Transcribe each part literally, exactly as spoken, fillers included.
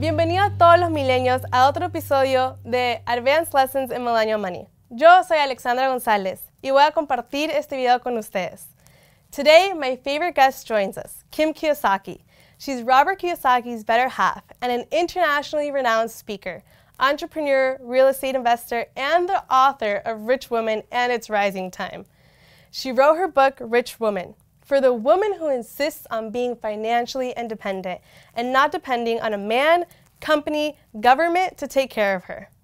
Bienvenido a todos los millennials a otro episodio de Advanced Lessons in Millennial Money. Yo soy Alexandra González y voy a compartir este video con ustedes. Today, my favorite guest joins us, Kim Kiyosaki. She's Robert Kiyosaki's better half and an internationally renowned speaker, entrepreneur, real estate investor, and the author of Rich Woman and Its Rising Time. She wrote her book, Rich Woman, for the woman who insists on being financially independent and not depending on a man, company, government to take care of her.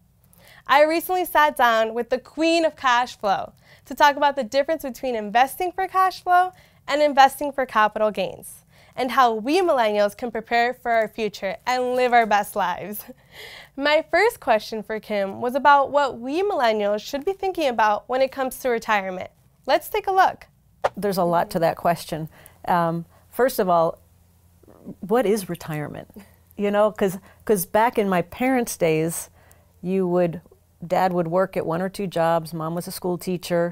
I recently sat down with the queen of cash flow to talk about the difference between investing for cash flow and investing for capital gains, and how we millennials can prepare for our future and live our best lives. My first question for Kim was about what we millennials should be thinking about when it comes to retirement. Let's take a look. There's a lot to that question. Um, first of all, what is retirement? You know, because because back in my parents' days, you would, dad would work at one or two jobs, mom was a school teacher,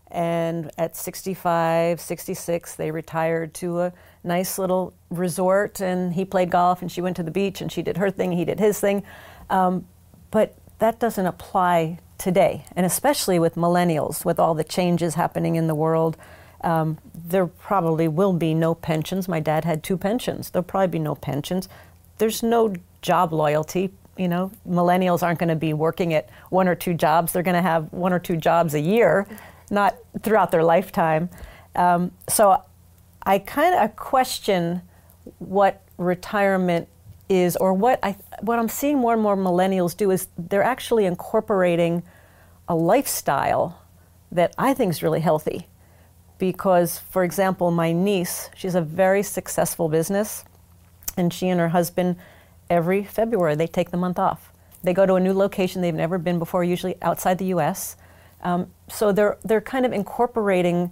and at sixty-five, sixty-six, they retired to a nice little resort, and he played golf, and she went to the beach, and she did her thing, he did his thing. Um, but that doesn't apply today, and especially with millennials, with all the changes happening in the world. Um, there probably will be no pensions. My dad had two pensions. There'll probably be no pensions. There's no job loyalty. You know, millennials aren't going to be working at one or two jobs. They're going to have one or two jobs a year, not throughout their lifetime. Um, so I kind of question what retirement is, or what I what I'm seeing more and more millennials do is they're actually incorporating a lifestyle that I think is really healthy. Because, for example, my niece, she's a very successful business, and she and her husband, every February, they take the month off. They go to a new location they've never been before, usually outside the U S. Um, so they're they're kind of incorporating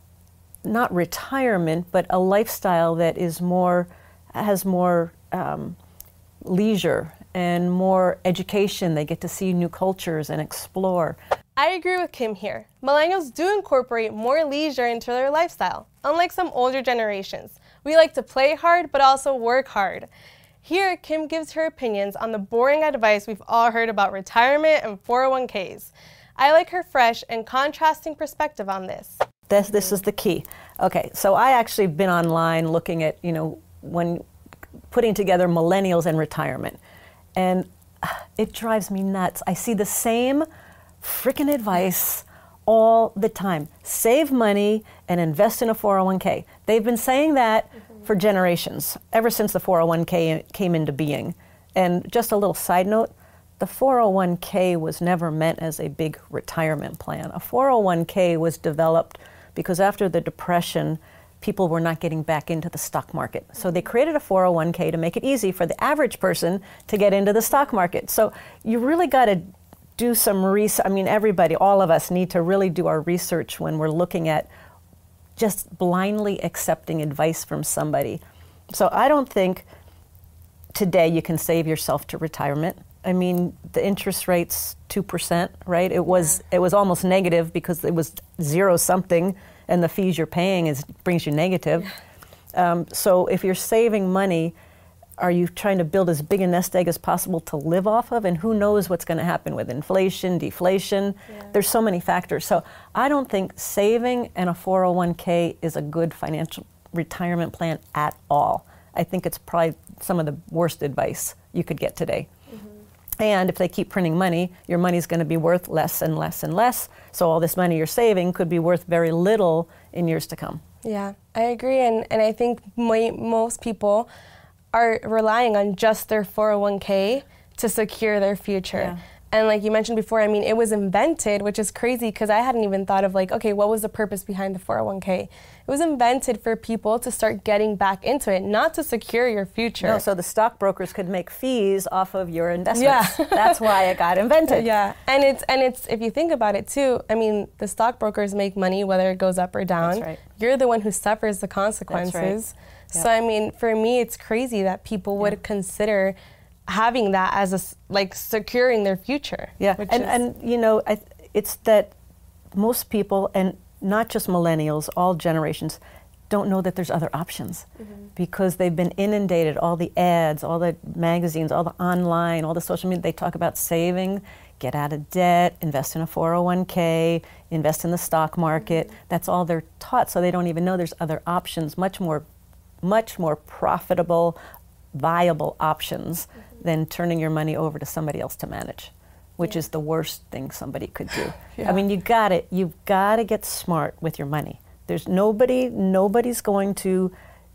not retirement, but a lifestyle that is more, has more um, leisure and more education. They get to see new cultures and explore. I agree with Kim here. Millennials do incorporate more leisure into their lifestyle, unlike some older generations. We like to play hard, but also work hard. Here, Kim gives her opinions on the boring advice we've all heard about retirement and four oh one k's. I like her fresh and contrasting perspective on this. This, this is the key. Okay, so I actually been online looking at, you know, when putting together millennials and retirement. And it drives me nuts. I see the same freaking advice all the time. Save money and invest in a four oh one k. They've been saying that mm-hmm. for generations, ever since the four oh one k came into being. And just a little side note, the four oh one k was never meant as a big retirement plan. A four oh one k was developed because after the Depression, people were not getting back into the stock market. So they created a four oh one k to make it easy for the average person to get into the stock market. So you really got to do some research. I mean, everybody, all of us need to really do our research when we're looking at just blindly accepting advice from somebody. So I don't think today you can save yourself to retirement. I mean, the interest rate's two percent, right? It was yeah. it was almost negative because it was zero something, and the fees you're paying is brings you negative. Yeah. Um, so if you're saving money, are you trying to build as big a nest egg as possible to live off of? And who knows what's going to happen with inflation, deflation? Yeah. There's so many factors. So I don't think saving and a four oh one k is a good financial retirement plan at all. I think it's probably some of the worst advice you could get today. Mm-hmm. And if they keep printing money, your money's going to be worth less and less and less. So all this money you're saving could be worth very little in years to come. Yeah, I agree. And, and I think my, most people are relying on just their four oh one k to secure their future. Yeah. And like you mentioned before, I mean, it was invented, which is crazy because I hadn't even thought of like, okay, what was the purpose behind the four oh one k? It was invented for people to start getting back into it, not to secure your future. No, so the stockbrokers could make fees off of your investments. Yeah. That's why it got invented. Yeah, and it's, and it's if you think about it too, I mean, the stockbrokers make money whether it goes up or down. That's right. You're the one who suffers the consequences. That's right. So I mean, for me, it's crazy that people would yeah. consider having that as a, like securing their future. Yeah, and, and you know, I, it's that most people, and not just millennials, all generations, don't know that there's other options mm-hmm. because they've been inundated, all the ads, all the magazines, all the online, all the social media. They talk about saving, get out of debt, invest in a four oh one k, invest in the stock market. Mm-hmm. That's all they're taught, so they don't even know there's other options, much more, much more profitable, viable options mm-hmm. than turning your money over to somebody else to manage, which yeah. is the worst thing somebody could do. yeah. I mean, you got it. You've got to get smart with your money. There's nobody, nobody's going to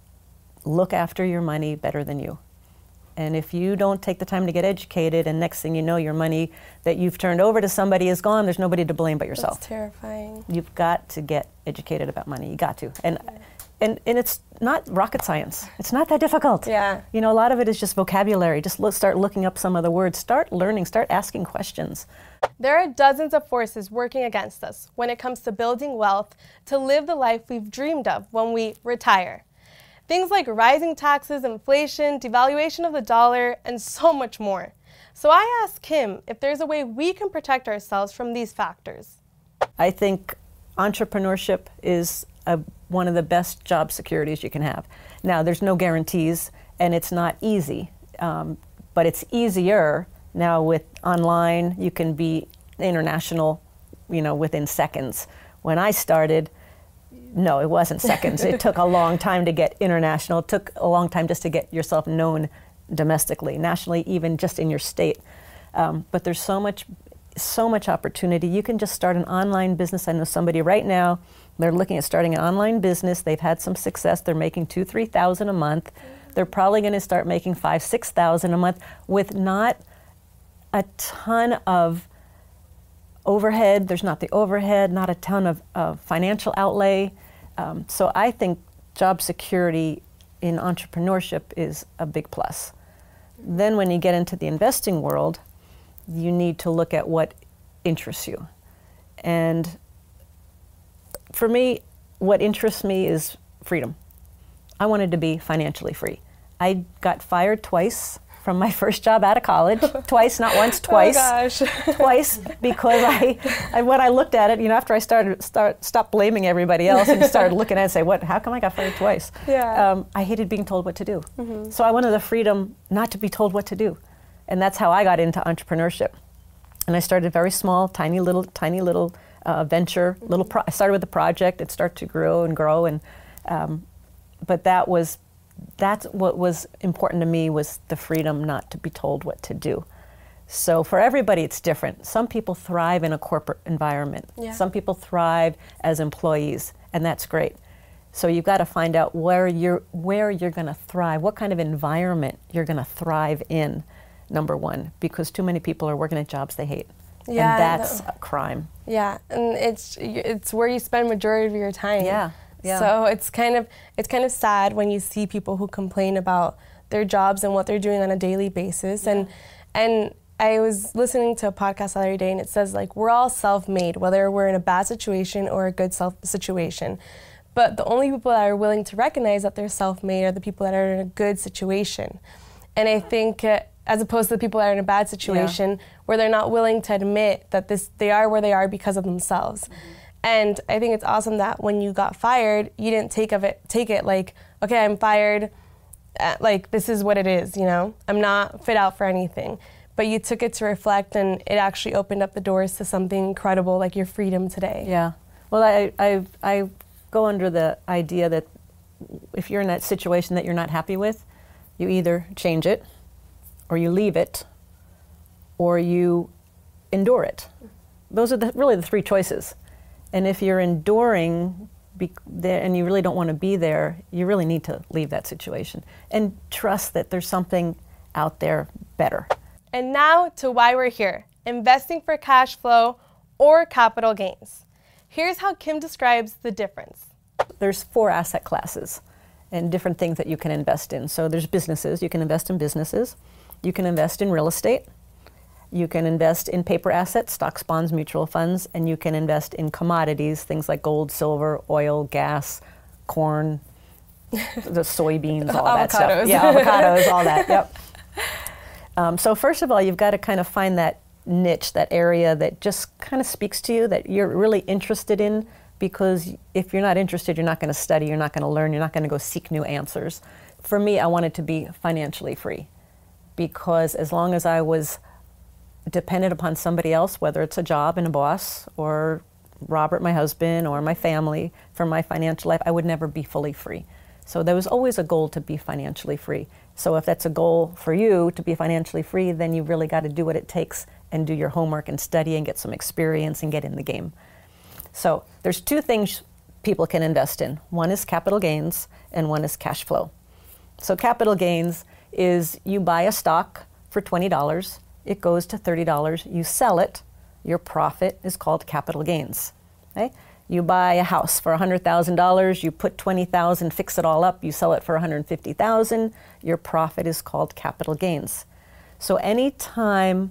look after your money better than you. And if you don't take the time to get educated, and next thing you know, your money that you've turned over to somebody is gone, there's nobody to blame but yourself. That's terrifying. You've got to get educated about money. You got to. And yeah. and and it's not rocket science. It's not that difficult. Yeah. You know, a lot of it is just vocabulary. Just look, start looking up some of the words. Start learning. Start asking questions. There are dozens of forces working against us when it comes to building wealth to live the life we've dreamed of when we retire. Things like rising taxes, inflation, devaluation of the dollar, and so much more. So I asked Kim if there's a way we can protect ourselves from these factors. I think entrepreneurship is a, one of the best job securities you can have. Now, there's no guarantees, and it's not easy, um, but it's easier now with online. You can be international, you know, within seconds. When I started, no, it wasn't seconds. It took a long time to get international. It took a long time just to get yourself known domestically, nationally, even just in your state. Um, but there's so much, so much opportunity. You can just start an online business. I know somebody right now, they're looking at starting an online business. They've had some success. They're making two, three thousand a month. They're probably going to start making five, six thousand a month with not a ton of overhead. There's not the overhead, not a ton of, of financial outlay. Um, so I think job security in entrepreneurship is a big plus. Then when you get into the investing world, you need to look at what interests you. And for me, what interests me is freedom. I wanted to be financially free. I got fired twice from my first job out of college, twice, not once, twice. Oh gosh. Twice, because I, I, when I looked at it, you know, after I started, start, stopped blaming everybody else and started looking at it and say, what, how come I got fired twice? Yeah. Um, I hated being told what to do. Mm-hmm. So I wanted the freedom not to be told what to do. And that's how I got into entrepreneurship. And I started very small, tiny little, tiny little uh, venture, mm-hmm. little, pro- I started with a project. It started to grow and grow. And, um, but that was, that's what was important to me, was the freedom not to be told what to do. So for everybody, it's different. Some people thrive in a corporate environment. Yeah. Some people thrive as employees, and that's great. So you've got to find out where you're, where you're going to thrive, what kind of environment you're going to thrive in, number one, because too many people are working at jobs they hate. Yeah, and that's a crime. Yeah, and it's it's where you spend majority of your time. Yeah. Yeah. So it's kind of it's kind of sad when you see people who complain about their jobs and what they're doing on a daily basis. Yeah. And and I was listening to a podcast the other day, and it says, like, we're all self-made, whether we're in a bad situation or a good self situation. But the only people that are willing to recognize that they're self-made are the people that are in a good situation. And I think, uh, as opposed to the people that are in a bad situation, yeah. where they're not willing to admit that this they are where they are because of themselves. Mm-hmm. And I think it's awesome that when you got fired, you didn't take of it take it like, okay, I'm fired, uh, like this is what it is, you know? I'm not fit out for anything. But you took it to reflect, and it actually opened up the doors to something incredible like your freedom today. Yeah. Well, I I I go under the idea that if you're in that situation that you're not happy with, you either change it, or you leave it, or you endure it. Those are the, really the three choices. And if you're enduring be there and you really don't want to be there, you really need to leave that situation and trust that there's something out there better. And now to why we're here, investing for cash flow or capital gains. Here's how Kim describes the difference. There's four asset classes and different things that you can invest in. So there's businesses. You can invest in businesses. You can invest in real estate. You can invest in paper assets, stocks, bonds, mutual funds, and you can invest in commodities, things like gold, silver, oil, gas, corn, the soybeans, all that stuff. Yeah, avocados, all that, yep. Um, so first of all, you've got to kind of find that niche, that area that just kind of speaks to you, that you're really interested in, because if you're not interested, you're not going to study, you're not going to learn, you're not going to go seek new answers. For me, I wanted to be financially free, because as long as I was dependent upon somebody else, whether it's a job and a boss, or Robert, my husband, or my family, for my financial life, I would never be fully free. So there was always a goal to be financially free. So if that's a goal for you to be financially free, then you really got to do what it takes and do your homework and study and get some experience and get in the game. So there's two things people can invest in. One is capital gains and one is cash flow. So capital gains is you buy a stock for twenty dollars, it goes to thirty dollars, you sell it, your profit is called capital gains. Okay? You buy a house for one hundred thousand dollars, you put twenty thousand dollars, fix it all up, you sell it for one hundred fifty thousand dollars, your profit is called capital gains. So any time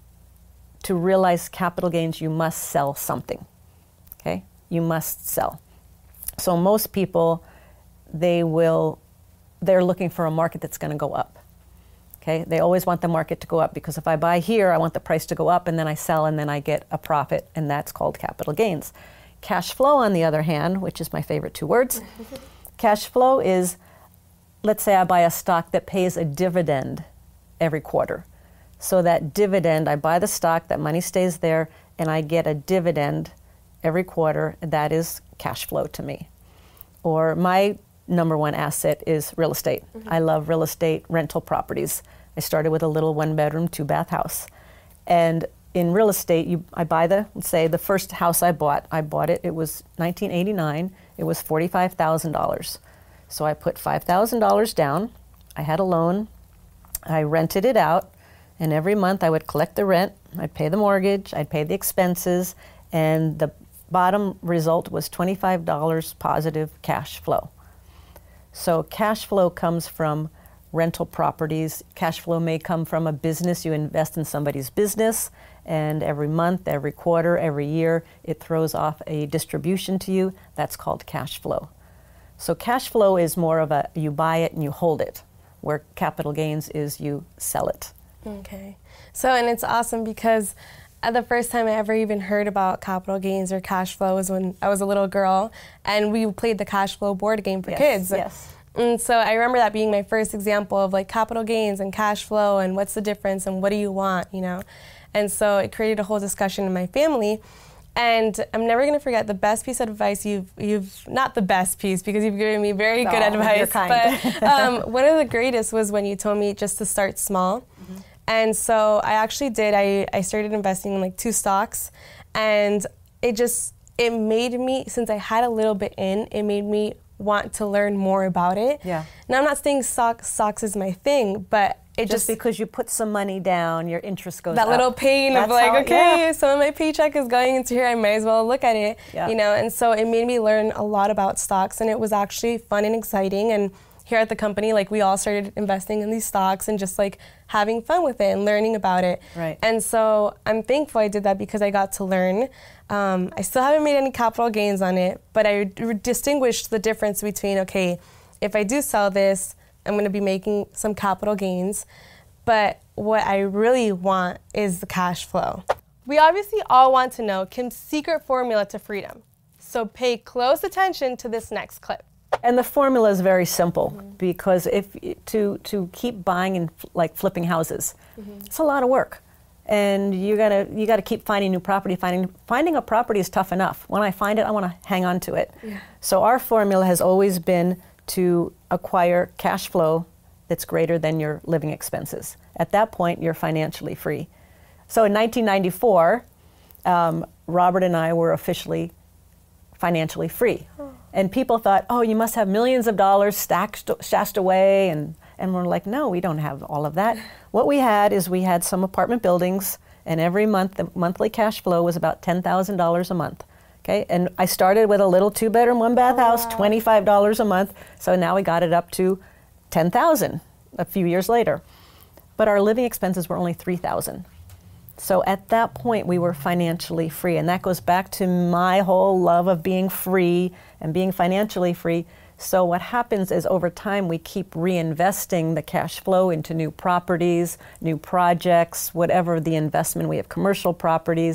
to realize capital gains, you must sell something. Okay? You must sell. So most people, they will, they're looking for a market that's going to go up. Okay? They always want the market to go up, because if I buy here, I want the price to go up, and then I sell, and then I get a profit, and that's called capital gains. Cash flow, on the other hand, which is my favorite two words, cash flow is, let's say I buy a stock that pays a dividend every quarter. So that dividend, I buy the stock, that money stays there, and I get a dividend every quarter. That is cash flow to me. Or my number one asset is real estate. Mm-hmm. I love real estate, rental properties. I started with a little one-bedroom, two-bath house. And in real estate, you, I buy the, let's say the first house I bought, I bought it, it was nineteen eighty-nine, it was forty-five thousand dollars. So I put five thousand dollars down, I had a loan, I rented it out, and every month I would collect the rent, I'd pay the mortgage, I'd pay the expenses, and the bottom result was twenty-five dollars positive cash flow. So cash flow comes from rental properties. Cash flow may come from a business. You invest in somebody's business, and every month, every quarter, every year, it throws off a distribution to you. That's called cash flow. So cash flow is more of a, you buy it and you hold it, where capital gains is you sell it. Okay. So, and it's awesome because uh, the first time I ever even heard about capital gains or cash flow was when I was a little girl, and we played the cash flow board game for yes, kids. Yes. And so I remember that being my first example of like capital gains and cash flow and what's the difference and what do you want, you know? And so it created a whole discussion in my family. And I'm never going to forget the best piece of advice you've, you've not the best piece because you've given me very no, good advice, you're kind. but um, one of the greatest was when you told me just to start small. Mm-hmm. And so I actually did, I, I started investing in like two stocks, and it just, it made me, since I had a little bit in, it made me want to learn more about it. Yeah. Now I'm not saying stock, stocks is my thing, but it just, just because you put some money down, your interest goes that up. That little pain That's of like, how, okay, yeah. some of my paycheck is going into here, I might as well look at it, yeah. you know, and so it made me learn a lot about stocks, and it was actually fun and exciting. And here at the company, like we all started investing in these stocks and just like having fun with it and learning about it. Right. And so I'm thankful I did that because I got to learn. Um, I still haven't made any capital gains on it, but I d- distinguished the difference between, okay, if I do sell this, I'm going to be making some capital gains. But what I really want is the cash flow. We obviously all want to know Kim's secret formula to freedom. So pay close attention to this next clip. And the formula is very simple, mm-hmm. because if to to keep buying and like flipping houses, mm-hmm. it's a lot of work, and you gotta you gotta keep finding new property. Finding finding a property is tough enough. When I find it, I want to hang on to it. Yeah. So our formula has always been to acquire cash flow that's greater than your living expenses. At that point, you're financially free. So in nineteen ninety-four, um, Robert and I were officially financially free. Oh. And people thought, oh, you must have millions of dollars stacked, stashed away. And, and we're like, no, we don't have all of that. What we had is we had some apartment buildings, and every month, the monthly cash flow was about ten thousand dollars a month. Okay, and I started with a little two-bedroom, one-bath oh, house, wow. twenty-five dollars a month. So now we got it up to ten thousand dollars a few years later. But our living expenses were only three thousand dollars. So at that point, we were financially free. And that goes back to my whole love of being free and being financially free. So what happens is over time, we keep reinvesting the cash flow into new properties, new projects, whatever the investment. We have commercial properties.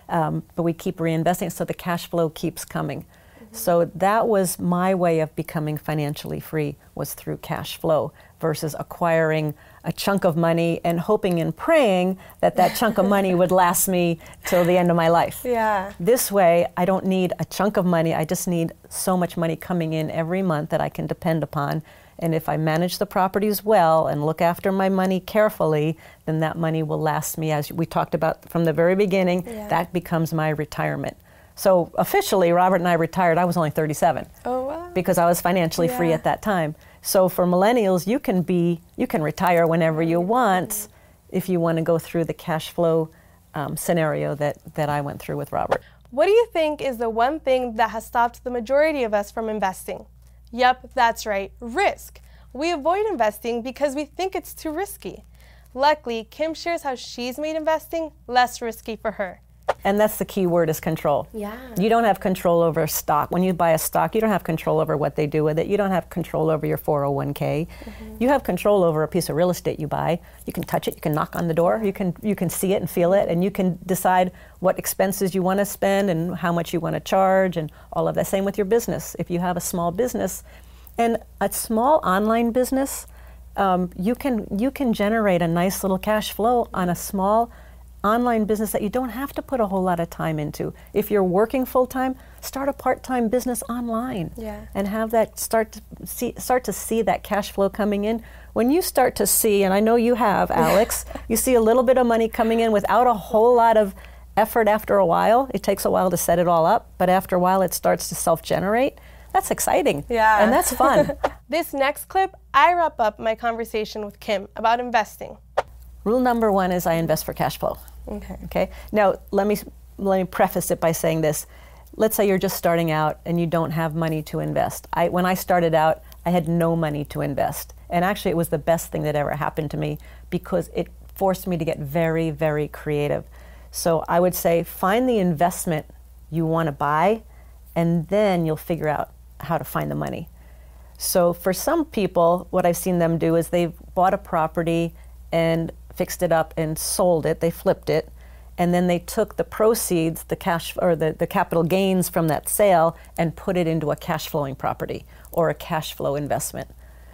um, but we keep reinvesting, so the cash flow keeps coming. Mm-hmm. So that was my way of becoming financially free, was through cash flow versus acquiring a chunk of money and hoping and praying that that chunk of money would last me till the end of my life. Yeah. This way, I don't need a chunk of money. I just need so much money coming in every month that I can depend upon. And if I manage the properties well and look after my money carefully, then that money will last me, as we talked about from the very beginning. Yeah. That becomes my retirement. So officially, Robert and I retired. I was only thirty-seven. Oh, wow. Because I was financially Yeah. free at that time. So for millennials, you can be, you can retire whenever you want if you want to go through the cash flow um, scenario that, that I went through with Robert. What do you think is the one thing that has stopped the majority of us from investing? Yep, that's right, risk. We avoid investing because we think it's too risky. Luckily, Kim shares how she's made investing less risky for her. And that's the key word, is control. Yeah. You don't have control over stock. When you buy a stock, you don't have control over what they do with it. You don't have control over your four oh one k. Mm-hmm. You have control over a piece of real estate you buy. You can touch it, you can knock on the door, you can you can see it and feel it, and you can decide what expenses you want to spend and how much you want to charge and all of that. Same with your business. If you have a small business, and a small online business, um, you can you can generate a nice little cash flow on a small online business that you don't have to put a whole lot of time into. If you're working full time, start a part-time business online. Yeah. And have that start to see start to see that cash flow coming in. When you start to see, and I know you have, Alex, you see a little bit of money coming in without a whole lot of effort. After a while, it takes a while to set it all up, but after a while it starts to self-generate. That's exciting. Yeah. And that's fun. This next clip, I wrap up my conversation with Kim about investing. Rule number one is I invest for cash flow. Okay. Okay. Now let me let me preface it by saying this. Let's say you're just starting out and you don't have money to invest. I when I started out, I had no money to invest, and actually it was the best thing that ever happened to me because it forced me to get very, very creative. So I would say find the investment you want to buy, and then you'll figure out how to find the money. So for some people, what I've seen them do is they've bought a property and fixed it up and sold it, they flipped it, and then they took the proceeds, the cash or the, the capital gains from that sale and put it into a cash flowing property or a cash flow investment.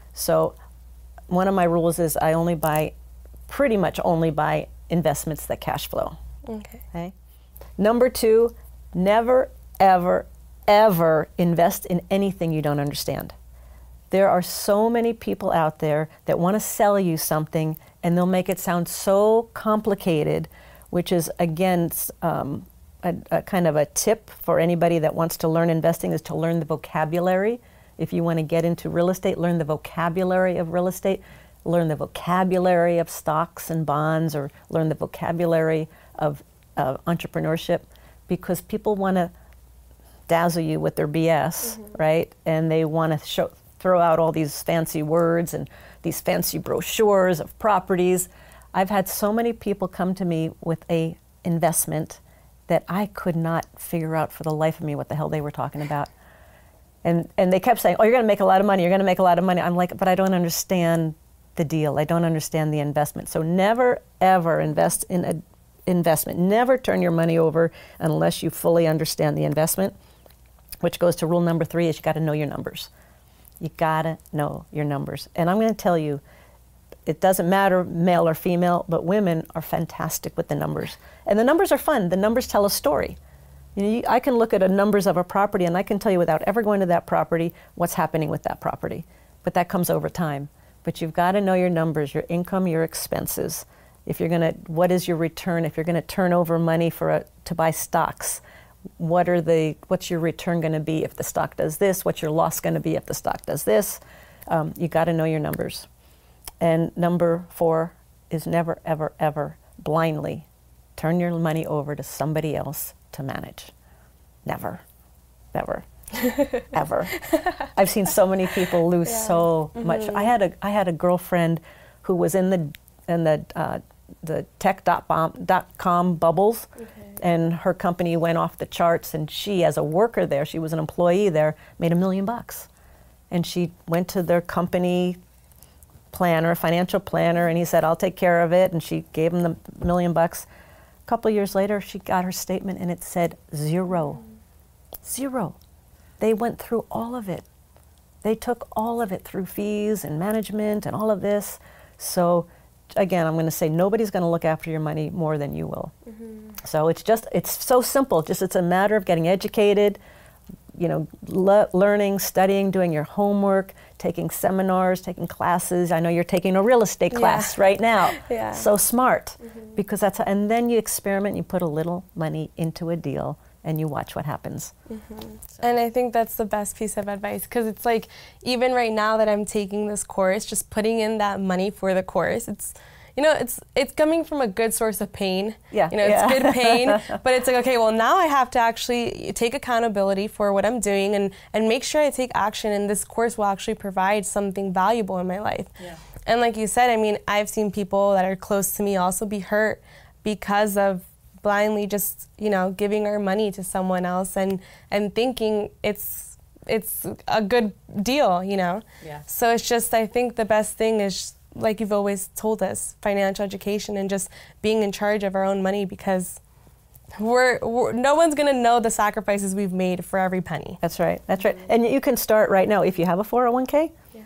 So one of my rules is I only buy, pretty much only buy investments that cash flow. Okay. Okay. Number two, never, ever, ever invest in anything you don't understand. There are so many people out there that want to sell you something, and they'll make it sound so complicated, which is, again, um, a, a kind of a tip for anybody that wants to learn investing, is to learn the vocabulary. If you want to get into real estate, learn the vocabulary of real estate, learn the vocabulary of stocks and bonds, or learn the vocabulary of uh, entrepreneurship, because people want to dazzle you with their B S, mm-hmm. right? And they want to show throw out all these fancy words and these fancy brochures of properties. I've had so many people come to me with a investment that I could not figure out for the life of me what the hell they were talking about. And and they kept saying, oh, you're going to make a lot of money, you're going to make a lot of money. I'm like, but I don't understand the deal. I don't understand the investment. So never, ever invest in an investment. Never turn your money over unless you fully understand the investment, which goes to rule number three, is you got to know your numbers. You gotta know your numbers. And I'm going to tell you, it doesn't matter male or female, but women are fantastic with the numbers. And the numbers are fun. The numbers tell a story. You know, you, I can look at the numbers of a property and I can tell you without ever going to that property what's happening with that property. But that comes over time. But you've got to know your numbers, your income, your expenses. If you're going to, what is your return? If you're going to turn over money for a, to buy stocks, What are the? What's your return going to be if the stock does this? What's your loss going to be if the stock does this? Um, you got to know your numbers. And number four is never, ever, ever blindly turn your money over to somebody else to manage. Never, never, ever. I've seen so many people lose yeah. so mm-hmm. much. I had a I had a girlfriend who was in the in the uh, the tech dot com bubbles. Okay. And her company went off the charts, and she, as a worker there, she was an employee there, made a million bucks. And she went to their company planner, financial planner, and he said, I'll take care of it. And she gave him the million bucks. couple years later, she got her statement and it said zero. Zero. They went through all of it. They took all of it through fees and management and all of this. So again, I'm going to say nobody's going to look after your money more than you will. Mm-hmm. So it's just, it's so simple. Just it's a matter of getting educated, you know, le- learning, studying, doing your homework, taking seminars, taking classes. I know you're taking a real estate class yeah. right now. Yeah. So smart, mm-hmm. because that's, how, and then you experiment, you put a little money into a deal and you watch what happens. Mm-hmm. So. And I think that's the best piece of advice, because it's like, even right now that I'm taking this course, just putting in that money for the course, it's, you know, it's it's coming from a good source of pain. Yeah. You know, yeah. it's good pain, but it's like, okay, well, now I have to actually take accountability for what I'm doing and, and make sure I take action, and this course will actually provide something valuable in my life. Yeah. And like you said, I mean, I've seen people that are close to me also be hurt because of blindly just, you know, giving our money to someone else and, and thinking it's it's a good deal, you know? Yeah. So it's just, I think the best thing is, like you've always told us, financial education and just being in charge of our own money, because we're, we're no one's going to know the sacrifices we've made for every penny. That's right. That's right. And you can start right now. If you have a four oh one k, yeah.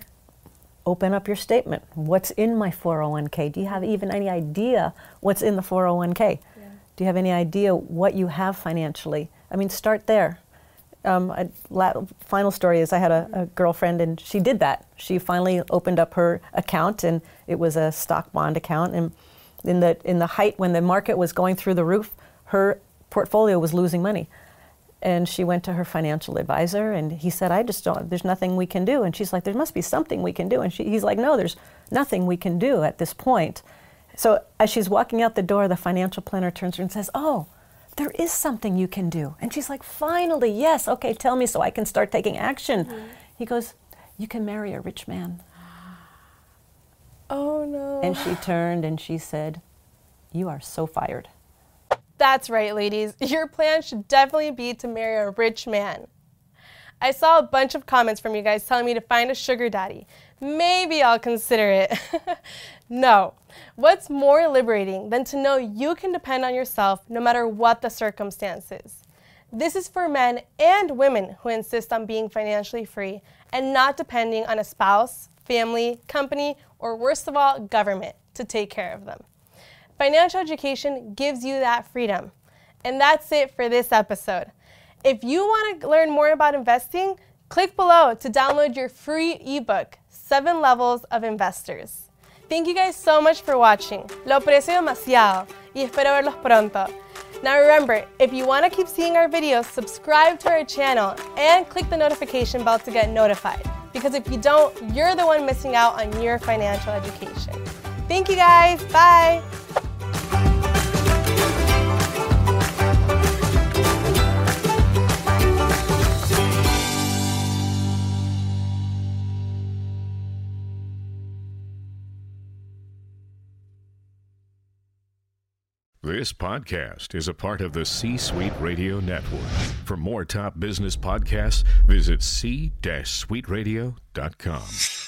open up your statement. What's in my four oh one k? Do you have even any idea what's in the four oh one k? Yeah. Do you have any idea what you have financially? I mean, start there. Um, I, la- final story is I had a, a girlfriend, and she did that. She finally opened up her account, and it was a stock bond account. And in the in the height when the market was going through the roof, her portfolio was losing money. And she went to her financial advisor, and he said, "I just don't. There's nothing we can do." And she's like, "There must be something we can do." And she, he's like, "No, there's nothing we can do at this point." So as she's walking out the door, the financial planner turns to her and says, "Oh, there is something you can do." And she's like, "Finally, yes, okay, tell me so I can start taking action." Mm-hmm. He goes, "You can marry a rich man." Oh no. And she turned and she said, "You are so fired." That's right, ladies. Your plan should definitely be to marry a rich man. I saw a bunch of comments from you guys telling me to find a sugar daddy. Maybe I'll consider it. No. What's more liberating than to know you can depend on yourself no matter what the circumstances? This is for men and women who insist on being financially free and not depending on a spouse, family, company, or worst of all, government to take care of them. Financial education gives you that freedom. And that's it for this episode. If you want to learn more about investing, click below to download your free ebook, Seven Levels of Investors. Thank you guys so much for watching. Lo aprecio demasiado y espero verlos pronto. Now remember, if you want to keep seeing our videos, subscribe to our channel and click the notification bell to get notified. Because if you don't, you're the one missing out on your financial education. Thank you guys. Bye. This podcast is a part of the C-Suite Radio Network. For more top business podcasts, visit c suite radio dot com.